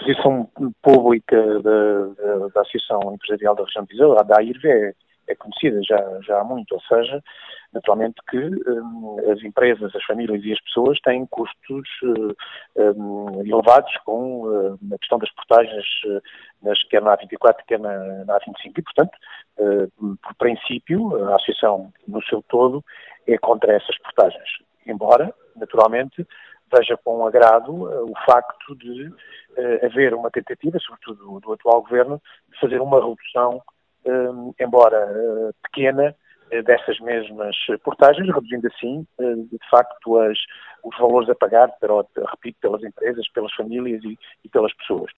posição pública da Associação Empresarial da Região de Viseu, a da AIRV, é conhecida já há muito, ou seja, naturalmente que as empresas, as famílias e as pessoas têm custos elevados com a questão das portagens, quer na A24, quer na A25, e, portanto, por princípio, a Associação, no seu todo, é contra essas portagens. Embora, naturalmente, veja com agrado o facto de haver uma tentativa, sobretudo do atual Governo, de fazer uma redução, embora pequena, dessas mesmas portagens, reduzindo assim, de facto, os valores a pagar, repito, pelas empresas, pelas famílias e pelas pessoas.